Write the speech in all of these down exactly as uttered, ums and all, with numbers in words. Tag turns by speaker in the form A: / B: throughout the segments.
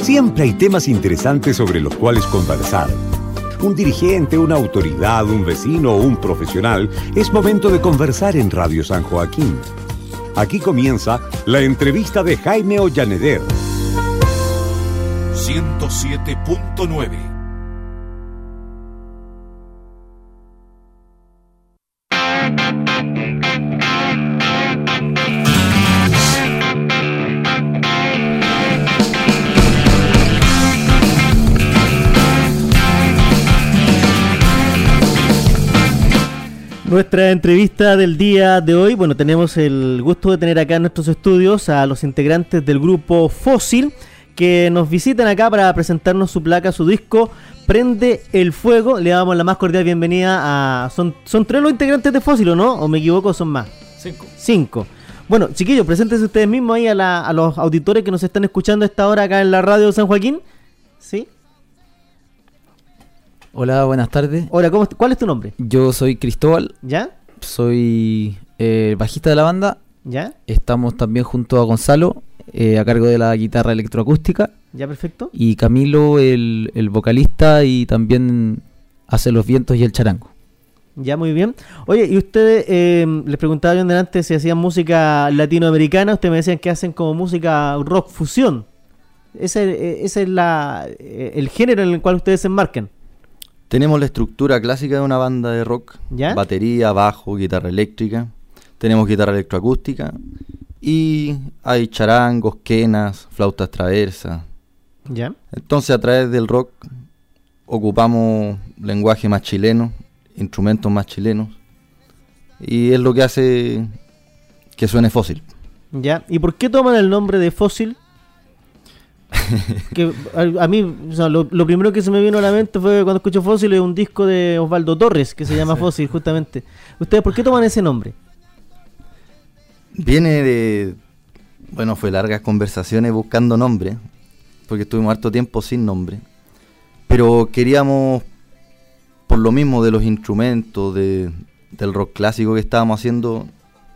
A: Siempre hay temas interesantes sobre los cuales conversar. Un dirigente, una autoridad, un vecino o un profesional, es momento de conversar en Radio San Joaquín. Aquí comienza la entrevista de Jaime Ollaneder.
B: ciento siete punto nueve.
C: Nuestra entrevista del día de hoy, bueno, tenemos el gusto de tener acá en nuestros estudios a los integrantes del grupo Fósil, que nos visitan acá para presentarnos su placa, su disco Prende el Fuego. Le damos la más cordial bienvenida a... ¿Son, son tres los integrantes de Fósil o no? ¿O me equivoco? ¿Son más?
D: Cinco.
C: Cinco. Bueno, chiquillos, preséntense ustedes mismos ahí a, la, a los auditores que nos están escuchando a esta hora acá en la radio de San Joaquín. ¿Sí?
E: Hola, buenas tardes.
C: Hola, ¿cómo, ¿cuál es tu nombre?
E: Yo soy Cristóbal.
C: ¿Ya?
E: Soy eh, bajista de la banda.
C: ¿Ya?
E: Estamos también junto a Gonzalo, eh, a cargo de la guitarra electroacústica.
C: ¿Ya, perfecto?
E: Y Camilo, el, el vocalista, y también hace los vientos y el charango.
C: Ya, muy bien. Oye, y ustedes, eh, les preguntaba yo antes si hacían música latinoamericana. Ustedes me decían que hacen como música rock fusión. Ese, ese es la, el género en el cual ustedes se enmarcan.
F: Tenemos la estructura clásica de una banda de rock.
C: ¿Ya?
F: Batería, bajo, guitarra eléctrica. Tenemos guitarra electroacústica. Y hay charangos, quenas, flautas traversas.
C: ¿Ya?
F: Entonces, a través del rock ocupamos lenguaje más chileno, instrumentos más chilenos. Y es lo que hace que suene Fósil.
C: ¿Ya? ¿Y por qué toman el nombre de Fósil? Que a, a mí, o sea, lo, lo primero que se me vino a la mente fue cuando escucho Fósil, es un disco de Osvaldo Torres que se llama Fósil, justamente. ¿Ustedes por qué toman ese nombre?
F: Viene de... Bueno, fue largas conversaciones buscando nombre, porque estuvimos harto tiempo sin nombre. Pero queríamos, por lo mismo de los instrumentos, de, del rock clásico que estábamos haciendo,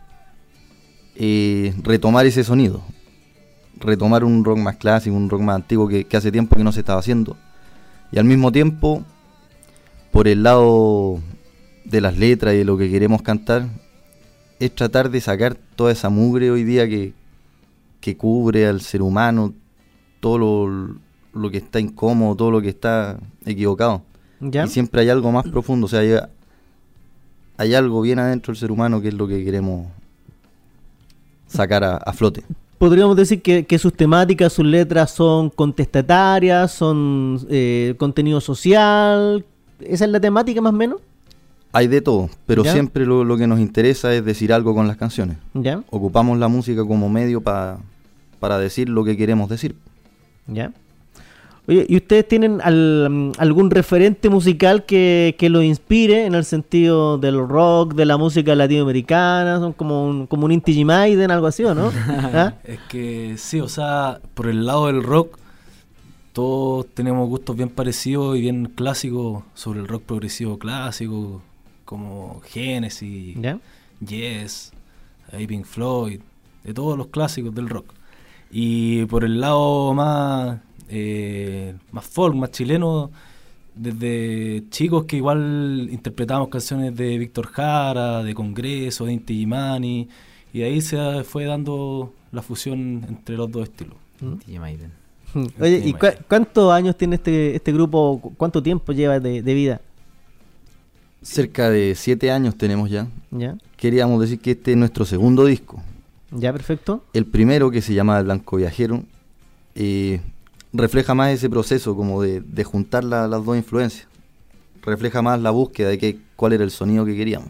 F: eh, retomar ese sonido. Retomar un rock más clásico, un rock más antiguo que, que hace tiempo que no se estaba haciendo. Y al mismo tiempo, por el lado de las letras y de lo que queremos cantar, es tratar de sacar toda esa mugre hoy día que, que cubre al ser humano, todo lo, lo que está incómodo, todo lo que está equivocado.
C: ¿Ya?
F: Y siempre hay algo más profundo, o sea, hay, hay algo bien adentro del ser humano que es lo que queremos sacar a, a flote.
C: Podríamos decir que, que sus temáticas, sus letras son contestatarias, son eh, contenido social. ¿Esa es la temática más o menos?
F: Hay de todo, pero
C: ¿Ya?
F: siempre lo, lo que nos interesa es decir algo con las canciones.
C: ¿Ya?
F: Ocupamos la música como medio pa, para decir lo que queremos decir.
C: ¿Ya? Oye, ¿y ustedes tienen al, algún referente musical que, que los inspire en el sentido del rock, de la música latinoamericana? ¿Son como un, como un Inti G Maiden, algo así, o no? ¿Ah?
D: Es que sí, o sea, por el lado del rock, todos tenemos gustos bien parecidos y bien clásicos sobre el rock progresivo clásico, como Genesis,
C: ¿Ya?
D: Yes, Pink Floyd, de todos los clásicos del rock. Y por el lado más... Eh, más folk, más chileno, desde chicos que igual interpretamos canciones de Víctor Jara, de Congreso, de Inti Illimani, y de ahí se fue dando la fusión entre los dos estilos.
E: Inti Illimani.
C: Oye, ¿y cu- cuántos años tiene este este grupo? ¿Cuánto tiempo lleva de, de vida?
F: Cerca de siete años tenemos ya.
C: ¿Ya?
F: Queríamos decir que este es nuestro segundo disco.
C: ¿Ya? Perfecto.
F: El primero, que se llama El Blanco Viajero, eh, refleja más ese proceso como de, de juntar la, las dos influencias. Refleja más la búsqueda de que, cuál era el sonido que queríamos.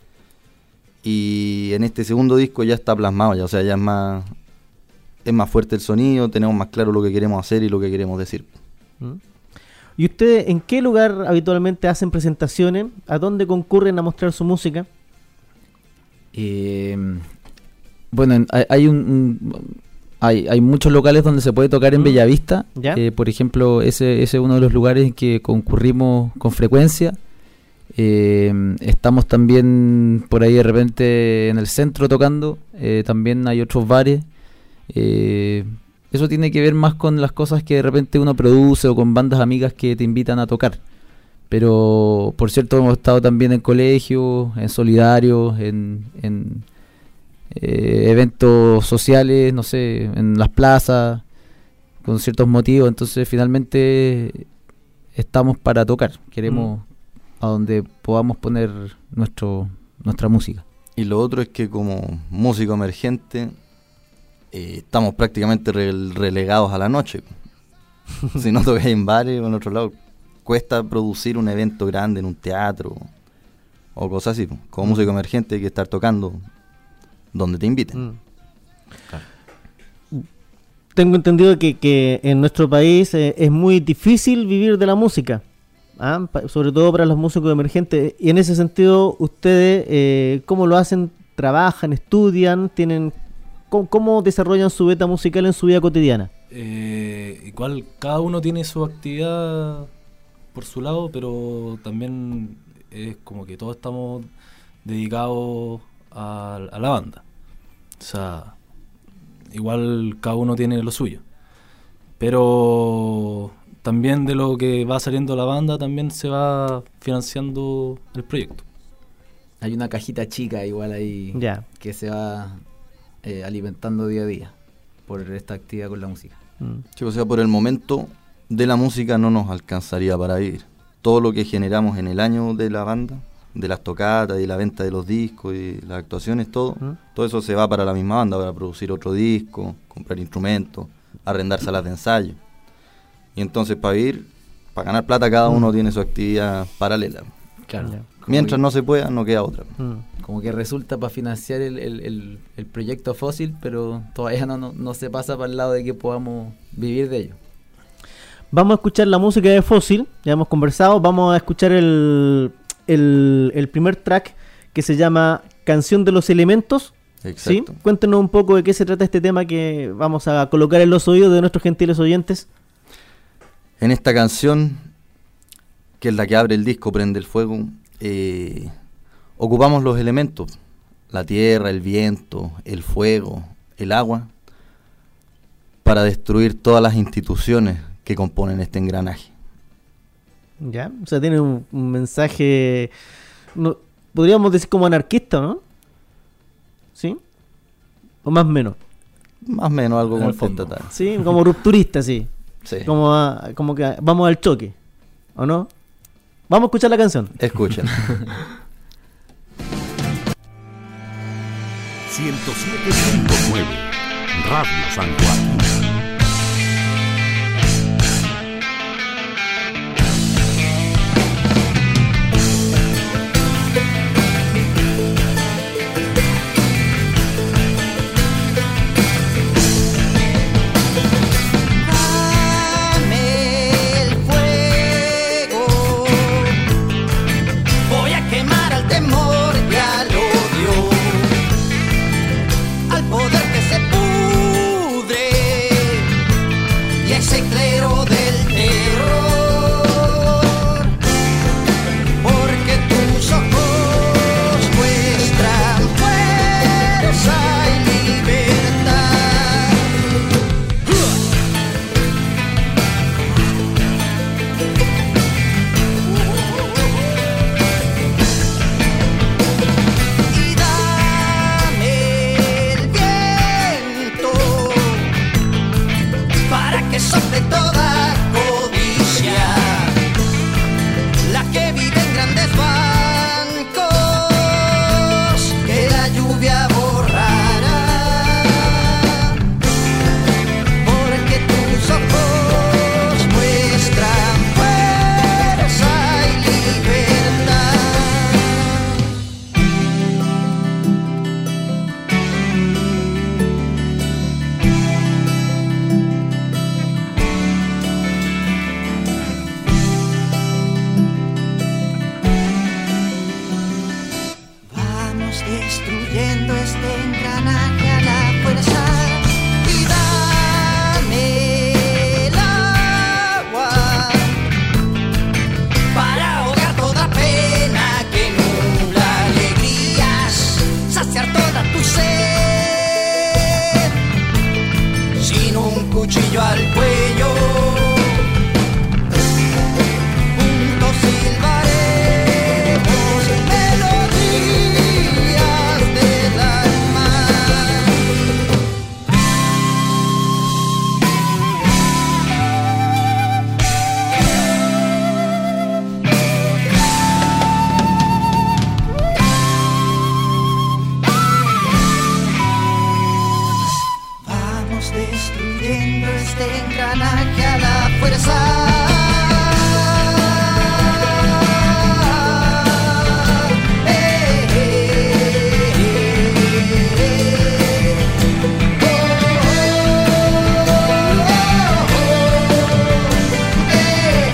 F: Y en este segundo disco ya está plasmado, ya, o sea, ya es más, es más fuerte el sonido, tenemos más claro lo que queremos hacer y lo que queremos decir.
C: ¿Mm? ¿Y ustedes en qué lugar habitualmente hacen presentaciones? ¿A dónde concurren a mostrar su música?
E: Eh, bueno, en- hay, hay un... un Hay, hay muchos locales donde se puede tocar en
C: Mm.
E: Bellavista.
C: ¿Ya?
E: Eh, por ejemplo, ese, ese es uno de los lugares en que concurrimos con frecuencia. Eh, estamos también por ahí de repente en el centro tocando. Eh, también hay otros bares. Eh, eso tiene que ver más con las cosas que de repente uno produce o con bandas amigas que te invitan a tocar. Pero, por cierto, hemos estado también en colegios, en solidarios, en, en eh, eventos sociales, no sé, en las plazas, con ciertos motivos. Entonces, finalmente, estamos para tocar. Queremos mm. a donde podamos poner nuestro nuestra música.
F: Y lo otro es que como músico emergente eh, estamos prácticamente re- relegados a la noche. Si no tocáis en bares o en otro lado, cuesta producir un evento grande en un teatro o cosas así. Como músico emergente hay que estar tocando donde te inviten.
C: Mm. Claro. Tengo entendido que, que en nuestro país eh, es muy difícil vivir de la música, ¿ah? Pa- sobre todo para los músicos emergentes. Y en ese sentido, ustedes, eh, ¿cómo lo hacen? ¿Trabajan, estudian? tienen ¿cómo, cómo desarrollan su beta musical en su vida cotidiana?
D: Eh, igual cada uno tiene su actividad por su lado, pero también es como que todos estamos dedicados a, a la banda. O sea, igual cada uno tiene lo suyo. Pero también de lo que va saliendo la banda también se va financiando el proyecto.
E: Hay una cajita chica igual ahí
C: Ya.
E: que se va eh, alimentando día a día por esta actividad con la música.
C: Mm.
F: Sí, o sea, por el momento de la música no nos alcanzaría para vivir. Todo lo que generamos en el año de la banda, de las tocatas y la venta de los discos y las actuaciones, todo,
C: ¿Mm?
F: todo eso se va para la misma banda, para producir otro disco, comprar instrumentos, arrendar salas de ensayo. Y entonces para vivir, para ganar plata, cada uno tiene su actividad paralela.
E: Claro.
C: Ya.
F: Mientras
E: que,
F: no se pueda, no queda otra.
C: Mm.
E: Como que resulta para financiar el, el, el, el proyecto Fósil, pero todavía no, no, no se pasa para el lado de que podamos vivir de ello.
C: Vamos a escuchar la música de Fósil, ya hemos conversado. Vamos a escuchar el, el, el primer track que se llama Canción de los Elementos. ¿Sí?
F: Exacto.
C: Cuéntenos un poco de qué se trata este tema que vamos a colocar en los oídos de nuestros gentiles oyentes.
F: En esta canción, que es la que abre el disco Prende el Fuego, eh, ocupamos los elementos, la tierra, el viento, el fuego, el agua, para destruir todas las instituciones que componen este engranaje.
C: Ya, o sea, tiene un, un mensaje, no, podríamos decir como anarquista, ¿no? ¿Sí? O más o menos.
F: Más o menos algo
D: En el
F: contestatario.
C: Sí, como rupturista, sí.
F: Sí.
C: Como, a- como que vamos al choque, ¿o no? Vamos a escuchar la canción.
F: Escuchen.
A: ciento siete punto nueve Radio San Joaquín.
G: Dame el fuego, voy a quemar al temor y al odio, al poder que se pudre y a ese clero del terror, porque tus ojos muestran fuerza y libertad. Y dame el viento para que sople toda codicia, la que vive en grandes bancos que la lluvia borrará, porque tus ojos muestran fuerza y libertad. cuello. Juntos silbaremos melodías del alma. Vamos destruyendo este engranaje a la fuerza. Eh, eh, eh, oh, oh, oh, eh,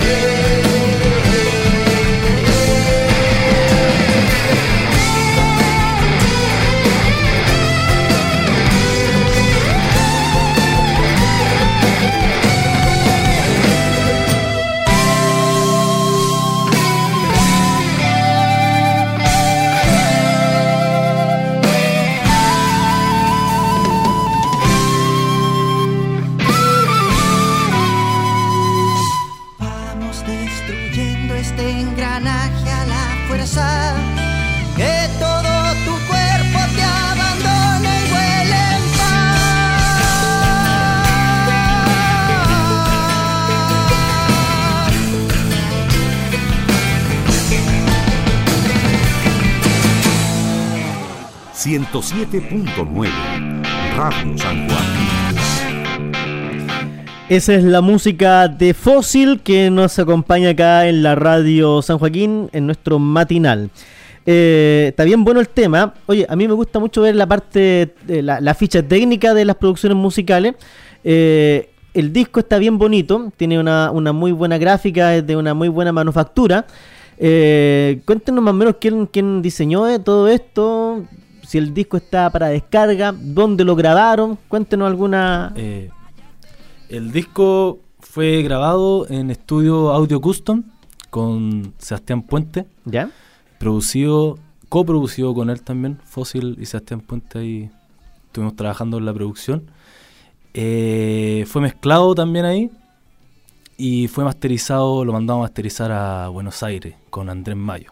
G: Vamos destruyendo este engranaje a la fuerza. Que todo tu cuerpo te abandone y huele en
A: ciento siete punto nueve Radio San Juan.
C: Esa es la música de Fósil que nos acompaña acá en la radio San Joaquín en nuestro matinal. Eh, está bien bueno el tema. Oye, a mí me gusta mucho ver la parte, de la, la ficha técnica de las producciones musicales. Eh, el disco está bien bonito, tiene una, una muy buena gráfica, es de una muy buena manufactura. Eh, cuéntenos más o menos quién, quién diseñó todo esto, si el disco está para descarga, dónde lo grabaron. Cuéntenos alguna...
D: Eh, el disco fue grabado en estudio Audio Custom con Sebastián Puente,
C: ¿Ya?
D: producido, coproducido con él también, Fósil y Sebastián Puente, ahí estuvimos trabajando en la producción. Eh, fue mezclado también ahí y fue masterizado, lo mandamos a masterizar a Buenos Aires con Andrés Mayo.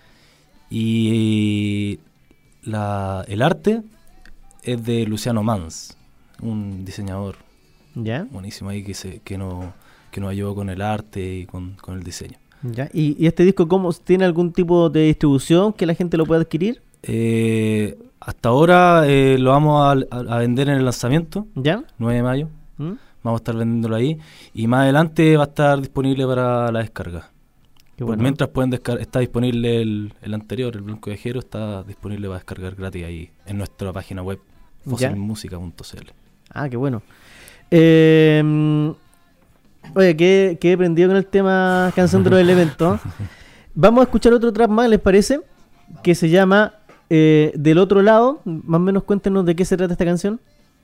D: Y la, el arte es de Luciano Mans, un diseñador
C: ¿Ya?
D: buenísimo ahí que se que no que nos ayudó con el arte y con, con el diseño.
C: ¿Ya? ¿Y, y este disco cómo tiene algún tipo de distribución que la gente lo pueda adquirir?
D: Eh, hasta ahora eh, lo vamos a, a, a vender en el lanzamiento,
C: ¿Ya?
D: nueve de mayo.
C: ¿Mm?
D: Vamos a estar vendiéndolo ahí y más adelante va a estar disponible para la descarga.
C: Qué
D: Por
C: bueno.
D: mientras pueden descar- está disponible el, el anterior, el Blanco Viajero, está disponible para descargar gratis ahí en nuestra página web
C: Ya.
D: fósil música punto c l.
C: Ah, qué bueno. Eh, oye, que he prendido con el tema Canción de los Elementos. Vamos a escuchar otro trap más, ¿les parece? Que se llama eh, Del Otro Lado. Más o menos cuéntenos de qué se trata esta canción.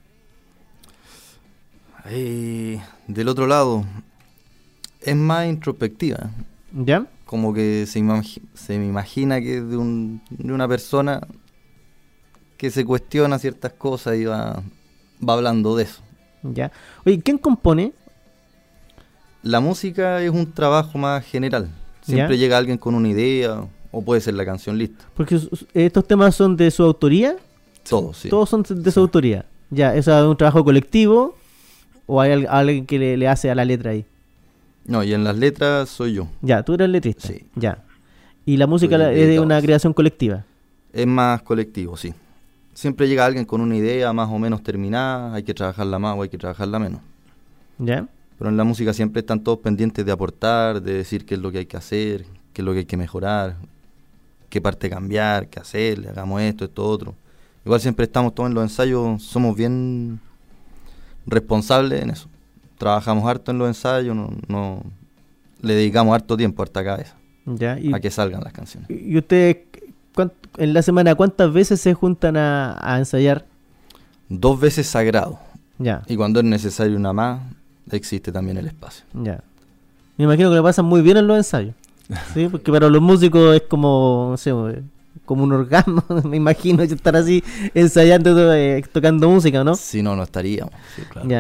F: Eh, del otro lado, es más introspectiva.
C: ¿Ya?
F: Como que se, imagi- se me imagina que es de, un, de una persona que se cuestiona ciertas cosas y va, va hablando de eso.
C: ¿Ya? Oye, ¿quién compone?
F: La música es un trabajo más general. Siempre
C: ¿Ya?
F: llega alguien con una idea o puede ser la canción lista.
C: Porque sus- estos temas son de su autoría.
F: Todos, sí.
C: Todos son de su autoría. Ya, ¿eso es un trabajo colectivo? ¿O hay al- alguien que le, le hace a la letra ahí?
F: No, y en las letras soy yo.
C: Ya, tú eres el letrista.
F: Sí.
C: Ya. Y la música
F: Soy
C: la-
F: el
C: es de
F: dedicado,
C: una
F: sí.
C: creación colectiva.
F: Es más colectivo, sí. Siempre llega alguien con una idea más o menos terminada, hay que trabajarla más o hay que trabajarla menos.
C: ¿Ya?
F: Pero en la música siempre están todos pendientes de aportar, de decir qué es lo que hay que hacer, qué es lo que hay que mejorar, qué parte cambiar, qué hacer, hagamos esto, esto, otro. Igual siempre estamos todos en los ensayos, somos bien responsables en eso. Trabajamos harto en los ensayos, no, no le dedicamos harto tiempo, harta cabeza,
C: ¿Ya? Y,
F: a que salgan las canciones.
C: y ustedes, cuánt- en la semana, ¿cuántas veces se juntan a, a ensayar?
F: Dos veces sagrado,
C: Ya,
F: y cuando es necesario una más, existe también el espacio.
C: ya. Me imagino que lo pasan muy bien en los ensayos. ¿Sí? Porque para los músicos es como, no sé, eh, como un orgasmo, me imagino, estar así ensayando, eh, tocando música, ¿no?
F: Si no, no estaríamos.
D: Sí, claro.
C: Ya.
E: Hay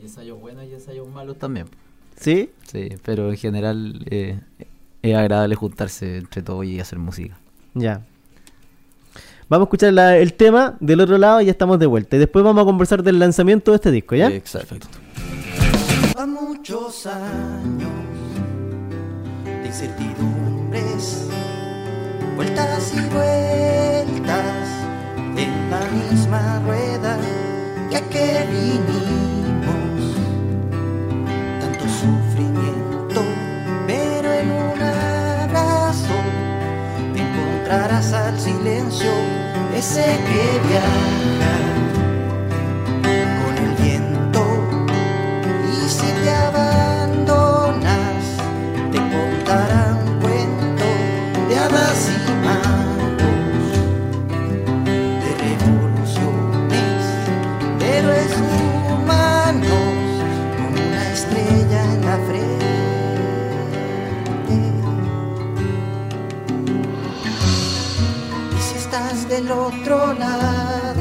E: ensayos buenos y ensayos malos también.
C: ¿Sí?
E: Sí, pero en general eh, es agradable juntarse entre todos y hacer música.
C: Ya. Vamos a escuchar la- el tema del otro lado y ya estamos de vuelta. Y después vamos a conversar del lanzamiento de este disco, ¿ya?
F: Exacto.
G: A muchos años de incertidumbres, vueltas y vueltas en la misma rueda, ya que vinimos, tanto sufrimiento, pero en un abrazo encontrarás al silencio ese que viaja con el viento. Y si te abandonas, te contarán cuento de hadas y magos, de revoluciones, de héroes humanos, con una estrella en la frente. Y si estás del otro lado,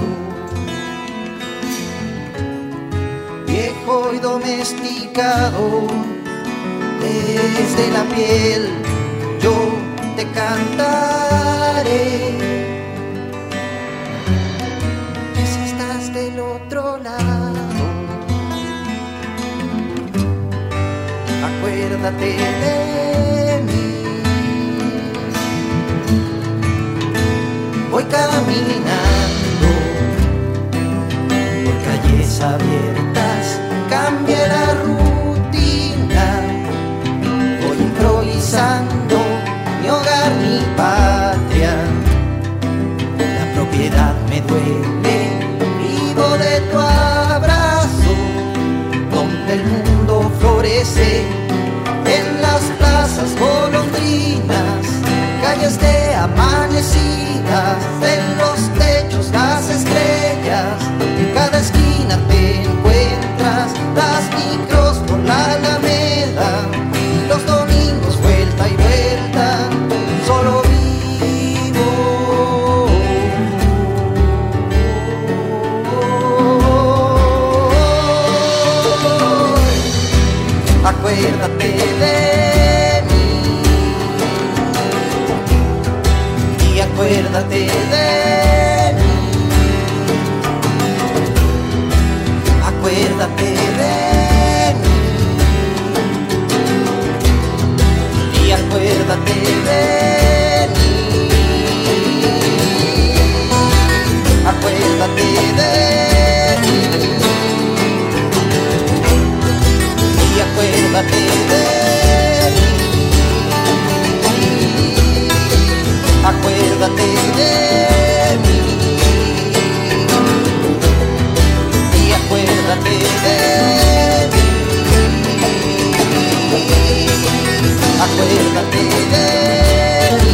G: viejo y domesticado, desde la piel yo te cantaré. Y si estás del otro lado, acuérdate de mí. Voy caminando por calles abiertas, cambia la rutina, voy improvisando mi hogar, mi patria. La propiedad me duele, vivo de tu abrazo, donde el mundo florece, en las plazas golondrinas, calles de amanecidas, en los techos las estrellas, en cada esquina te encuentras las micros por la Alameda, y los domingos vuelta y vuelta, solo vivo. Acuérdate de mí y acuérdate de mí. Acuérdate de mí y acuérdate de mí. Acuérdate de mí y acuérdate de mí. Acuérdate de mí y acuérdate de mí. Acuérdate de mí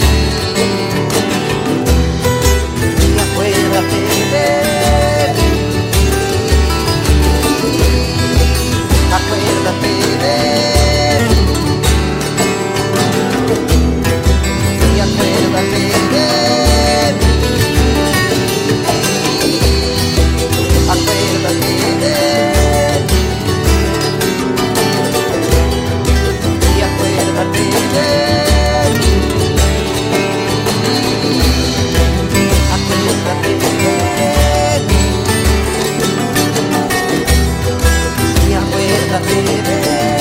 G: y acuérdate de mí. Acuérdate de mí y acuérdate de mí. Acuérdate de mí y acuérdate de mí. Acuérdate de mí y acuérdate de mí.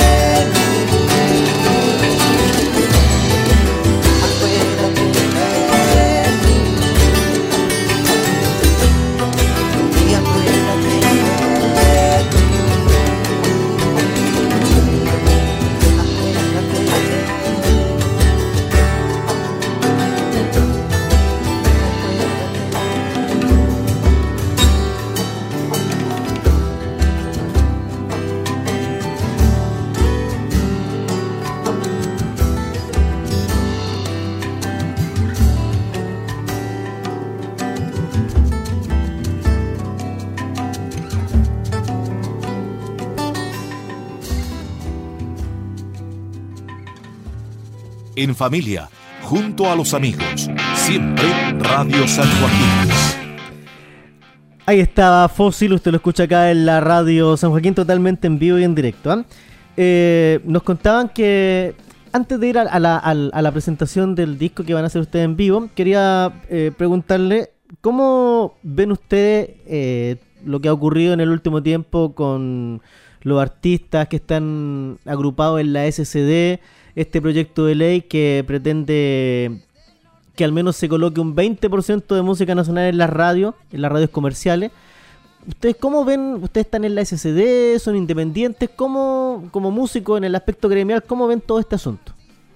B: En familia, junto a los amigos, siempre Radio San Joaquín.
C: Ahí estaba Fósil, usted lo escucha acá en la radio San Joaquín totalmente en vivo y en directo. ¿eh? Eh, nos contaban que antes de ir a, a, la, a, a la presentación del disco que van a hacer ustedes en vivo, quería eh, preguntarle cómo ven ustedes eh, lo que ha ocurrido en el último tiempo con los artistas que están agrupados en la S C D, este proyecto de ley que pretende que al menos se coloque un veinte por ciento de música nacional en las radios, en las radios comerciales. ¿Ustedes cómo ven? ¿Ustedes están en la S C D? ¿Son independientes? ¿Cómo, como músicos en el aspecto gremial, cómo ven todo este asunto?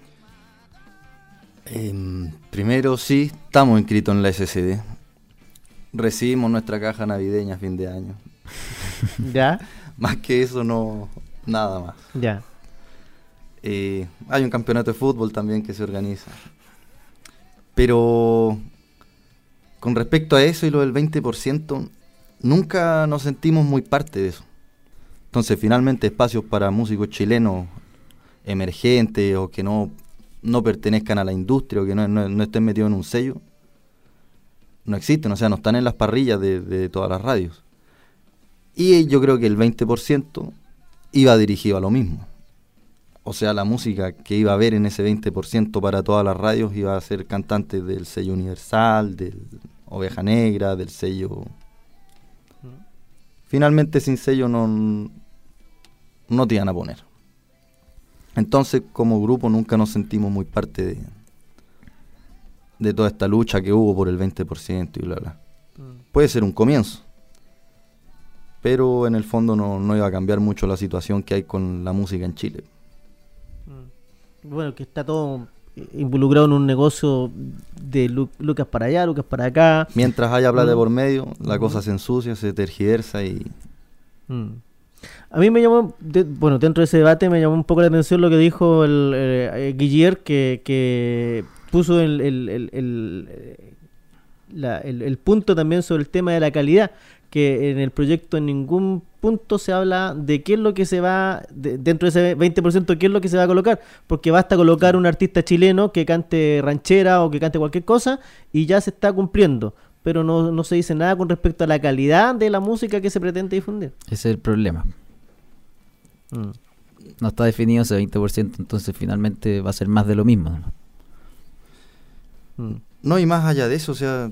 F: Eh, primero, sí, estamos inscritos en la S C D. Recibimos nuestra caja navideña a fin de año.
C: ¿Ya?
F: Más que eso, no, nada más.
C: Ya.
F: Eh, hay un campeonato de fútbol también que se organiza. Pero con respecto a eso y lo del veinte por ciento, nunca nos sentimos muy parte de eso. Entonces, finalmente, espacios para músicos chilenos emergentes o que no, no pertenezcan a la industria o que no, no, no estén metidos en un sello, no existen, o sea, no están en las parrillas de, de todas las radios. Y yo creo que el veinte por ciento iba dirigido a lo mismo. O sea, la música que iba a haber en ese veinte por ciento para todas las radios iba a ser cantantes del sello Universal, del Oveja Negra, del sello... Finalmente sin sello no, no te iban a poner. Entonces, como grupo nunca nos sentimos muy parte de, de toda esta lucha que hubo por el veinte por ciento y bla, bla. Puede ser un comienzo, pero en el fondo no, no iba a cambiar mucho la situación que hay con la música en Chile.
C: Bueno, que está todo involucrado en un negocio de lu- lucas para allá, lucas para acá.
F: Mientras haya plata de
C: Mm.
F: por medio, la
C: Mm.
F: cosa se ensucia, se tergiversa y...
C: Mm. A mí me llamó, de- bueno, dentro de ese debate me llamó un poco la atención lo que dijo el eh, eh, Guillier, que, que puso el, el, el, el, eh, la- el- el punto también sobre el tema de la calidad, que en el proyecto en ningún punto se habla de qué es lo que se va, de- dentro de ese veinte por ciento, qué es lo que se va a colocar, porque basta colocar un artista chileno que cante ranchera o que cante cualquier cosa y ya se está cumpliendo, pero no, no se dice nada con respecto a la calidad de la música que se pretende difundir.
E: Ese es el problema.
C: Mm.
E: No está definido ese veinte por ciento, entonces finalmente va a ser más de lo mismo, ¿no?
C: Mm.
F: No, y más allá de eso, o sea...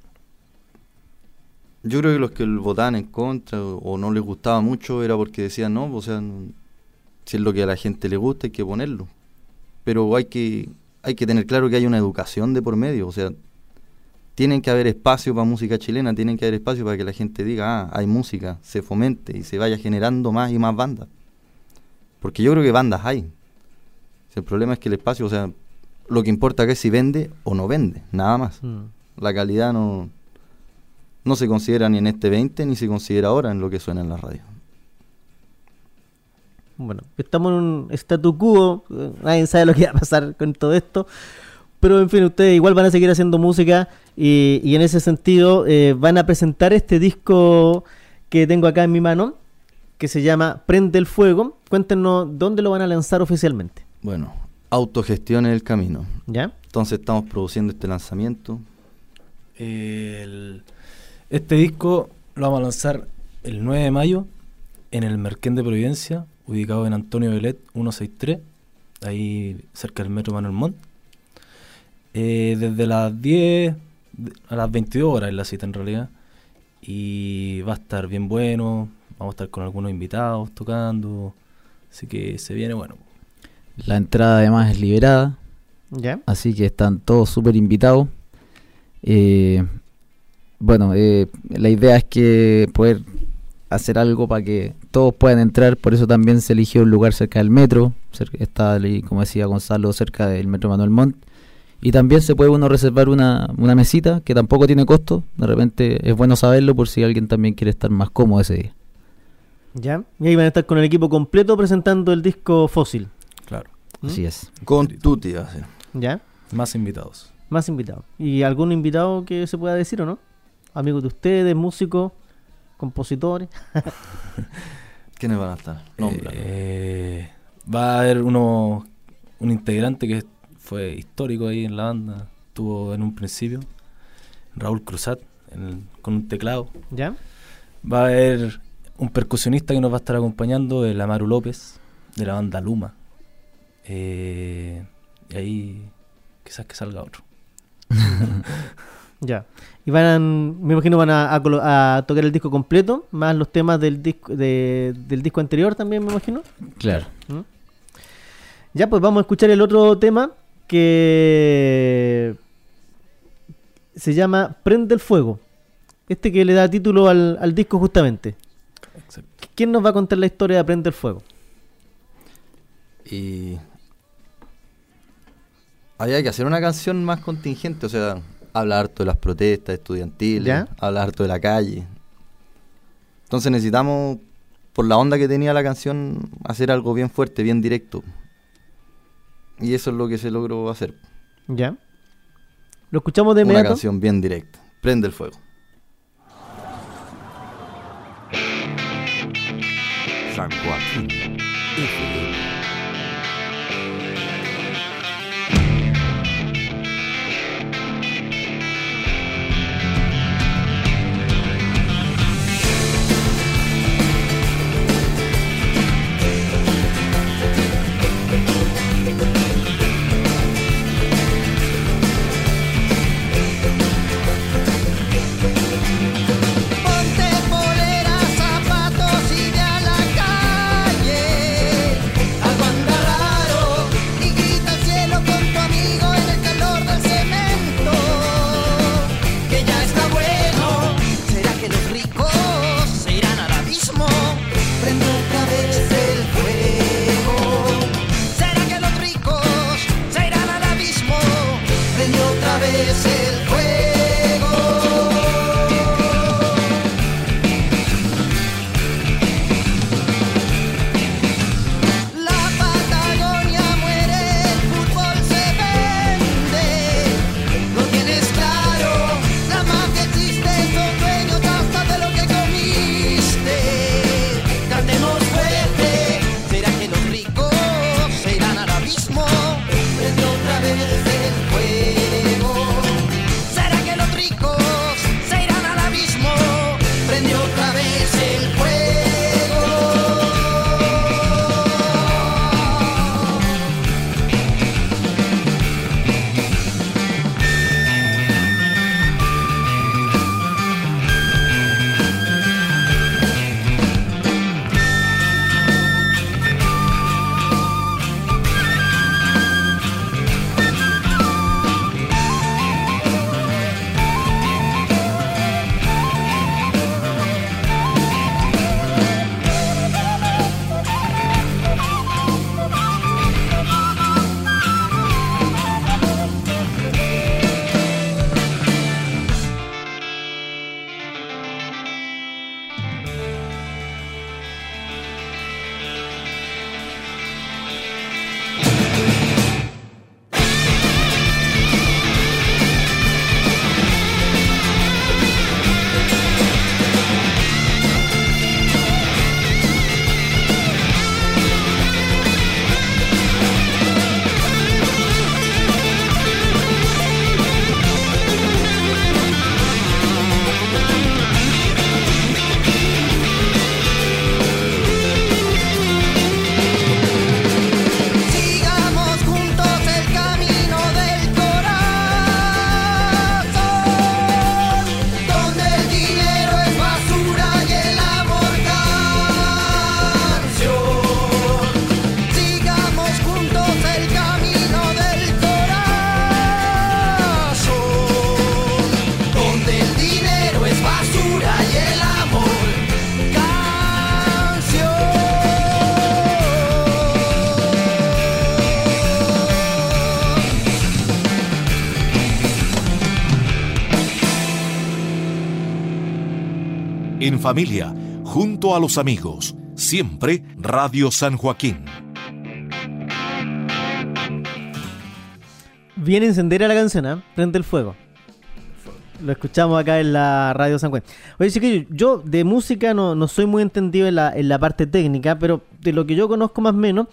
F: Yo creo que los que votaban en contra o, o no les gustaba mucho era porque decían, no, o sea, no, si es lo que a la gente le gusta hay que ponerlo. Pero hay que hay que tener claro que hay una educación de por medio, o sea, tienen que haber espacio para música chilena, tienen que haber espacio para que la gente diga, ah, hay música, se fomente y se vaya generando más y más bandas. Porque yo creo que bandas hay. El problema es que el espacio, o sea, lo que importa acá es si vende o no vende, nada más.
C: Mm.
F: La calidad no... No se considera ni en este veinte, ni se considera ahora en lo que suena en la radio.
C: Bueno, estamos en un statu quo, eh, nadie sabe lo que va a pasar con todo esto, pero en fin, ustedes igual van a seguir haciendo música y, y en ese sentido eh, van a presentar este disco que tengo acá en mi mano, que se llama Prende el Fuego. Cuéntenos dónde lo van a lanzar oficialmente.
F: Bueno, autogestión es el camino.
C: ¿Ya?
F: Entonces estamos produciendo este lanzamiento.
D: El- este disco lo vamos a lanzar el nueve de mayo en el Merquén de Providencia, ubicado en Antonio Belet ciento sesenta y tres, ahí cerca del metro Manuel Montt. Eh, desde las diez a las veintidós horas es la cita en realidad, y va a estar bien bueno, vamos a estar con algunos invitados tocando, así que se viene bueno.
E: La entrada además es liberada,
C: ¿Ya?
E: así que están todos súper invitados. Eh, bueno, eh, la idea es que poder hacer algo para que todos puedan entrar, por eso también se eligió un lugar cerca del metro, cerca, está, ahí, como decía Gonzalo, cerca del metro Manuel Montt, y también se puede uno reservar una, una mesita que tampoco tiene costo, de repente es bueno saberlo por si alguien también quiere estar más cómodo ese día.
C: ¿Ya? Y ahí van a estar con el equipo completo presentando el disco Fósil.
D: Claro,
C: ¿Mm?
E: Así es.
F: Con Tuti, va a ser.
C: ¿Ya?
D: más invitados.
C: Más invitados. ¿Y algún invitado que se pueda decir o no? Amigos de ustedes, músicos, compositores.
F: ¿Quiénes van a estar? Nómbralo.
D: Eh, va a haber uno, un integrante que fue histórico ahí en la banda, estuvo en un principio, Raúl Cruzat, en el- con un teclado.
C: ¿Ya?
D: Va a haber un percusionista que nos va a estar acompañando, el Amaru López, de la banda Luma. Eh, y ahí quizás que salga otro.
C: Ya. Y van a, me imagino van a, a, colo- a tocar el disco completo, más los temas del disco de, del disco anterior también, me imagino.
E: Claro.
C: ¿Mm? Ya, pues vamos a escuchar el otro tema que se llama Prende el Fuego. Este que le da título al, al disco justamente.
D: Exacto.
C: ¿Quién nos va a contar la historia de Prende el Fuego?
F: Y había que hacer una canción más contingente, o sea, habla harto de las protestas estudiantiles,
C: ¿Ya?
F: habla harto de la calle. Entonces necesitamos, por la onda que tenía la canción, hacer algo bien fuerte, bien directo. Y eso es lo que se logró hacer.
C: Ya. Lo escuchamos de
F: Una
C: inmediato.
F: canción bien directa. Prende el fuego.
A: San Joaquín F M.
G: Ponte polera, zapatos y ve a la calle. Algo anda raro y grita al cielo con tu amigo en el calor del cemento. Que ya está bueno. ¿Será que los ricos se irán al abismo? Prende otra vez el fuego. ¿Será que los ricos se irán al abismo? Prende otra vez el fuego. La Patagonia muere, el fútbol se vende. Lo tienes claro, la mafia existe, son dueños hasta de lo que comiste. Cantemos fuerte, ¿será que los ricos se irán al abismo? Prende otra vez el fuego. ¿Será que los ricos se irán al abismo? Prende otra vez el fuego. Sigamos juntos el camino del corazón, donde el dinero es basura y el amor canción. Sigamos juntos el camino del corazón, donde el dinero es basura y el amor
B: En familia, junto a los amigos, siempre Radio San Joaquín.
C: Bien encendera la canción, ¿eh? Prende el fuego. Lo escuchamos acá en la radio San Juan. Oye, chiquillo, yo de música no, no soy muy entendido en la, en la parte técnica, pero de lo que yo conozco más o menos,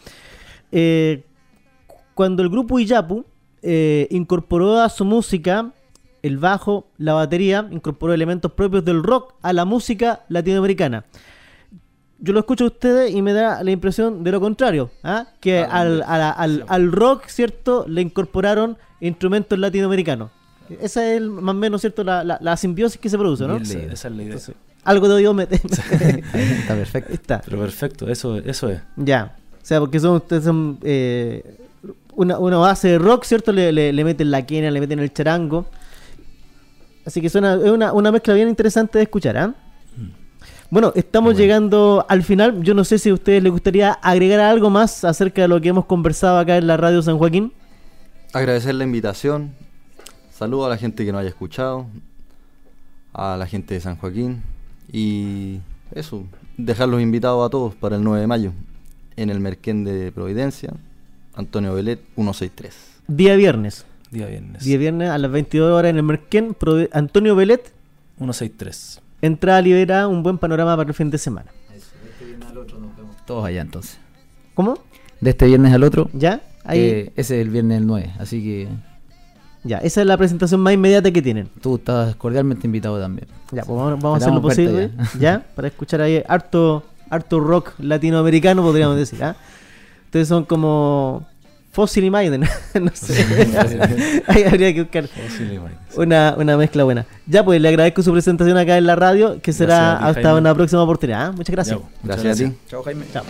C: eh, cuando el grupo Iyapu eh, incorporó a su música el bajo, la batería, incorporó elementos propios del rock a la música latinoamericana. Yo lo escucho a ustedes y me da la impresión de lo contrario, ¿ah? que
D: Ah,
C: al, a la- al,
D: sí.
C: al rock, ¿cierto?, le incorporaron instrumentos latinoamericanos. Esa es el- más o menos, ¿cierto?, la, la, la simbiosis que se produce, ¿no?
E: Bien
D: Esa,
E: leído.
D: esa es la idea.
C: Entonces, algo de oído me...
E: Está perfecto.
C: Ahí está.
D: Pero perfecto, eso, eso es.
C: Ya, o sea, porque son ustedes son eh, una, una base de rock, ¿cierto? Le, le, le meten la quena, le meten el charango. Así que suena, es una, una mezcla bien interesante de escuchar, ¿ah? Bueno, estamos
D: Bueno.
C: llegando al final. Yo no sé si a ustedes les gustaría agregar algo más acerca de lo que hemos conversado acá en la Radio San Joaquín.
F: Agradecer la invitación. Saludos a la gente que nos haya escuchado, a la gente de San Joaquín y eso, dejarlos invitados a todos para el nueve de mayo en el Merquén de Providencia, Antonio Belet ciento sesenta y tres.
C: Día viernes.
D: Día viernes.
C: Día viernes a las veintidós horas en el Merquén. Prove- Antonio Belet,
D: ciento sesenta y tres.
C: entrada libera, un buen panorama para el fin de semana.
E: Todos allá entonces.
C: ¿Cómo?
E: De este viernes al otro,
C: ¿Ya? Ahí,
E: eh, ese es el viernes del nueve, así que
C: ya, esa es la presentación más inmediata que tienen.
E: tú estás cordialmente invitado también.
C: Ya, pues vamos, vamos a hacer lo
E: Esperamos
C: posible,
E: verte
C: ya, para escuchar ahí harto, harto rock latinoamericano, podríamos decir, ¿ah? Ustedes son como Fossil y Maiden, no sé. Ahí habría que buscar una, una mezcla buena. Ya, pues le agradezco su presentación acá en la radio, que será
D: Gracias a ti,
C: hasta
D: Jaime.
C: una próxima oportunidad. ¿ah? Muchas gracias.
D: Ya, muchas
F: Gracias a ti.
E: Chao, Jaime.
C: Chao.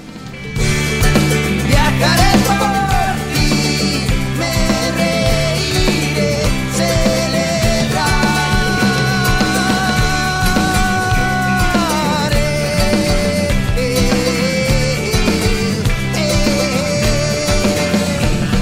G: Viajaré por ti, me reiré, celebraré.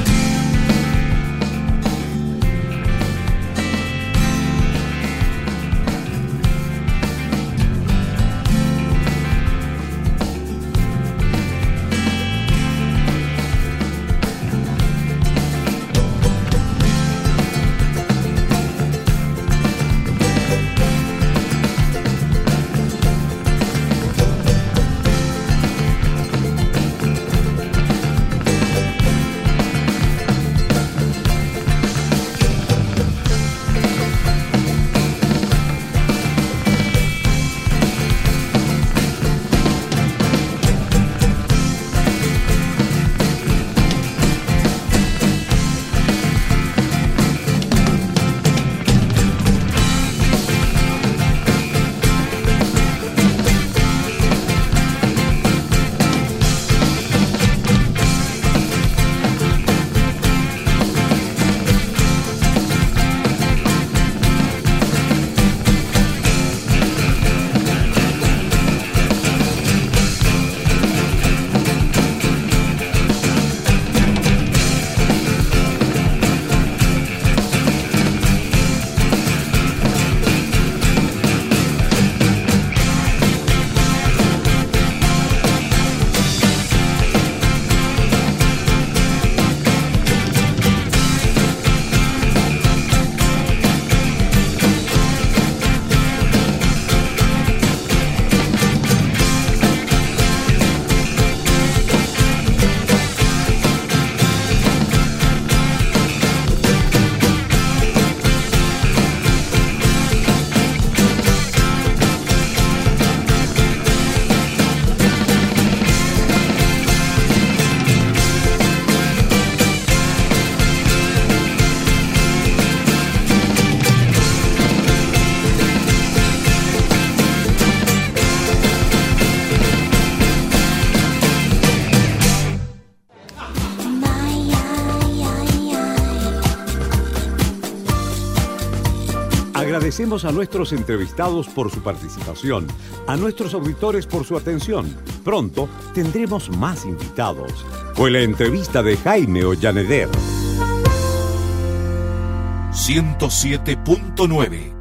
A: Agradecemos a nuestros entrevistados por su participación, a nuestros auditores por su atención. Pronto tendremos más invitados. Fue la entrevista de Jaime Ollaneder.
B: ciento siete punto nueve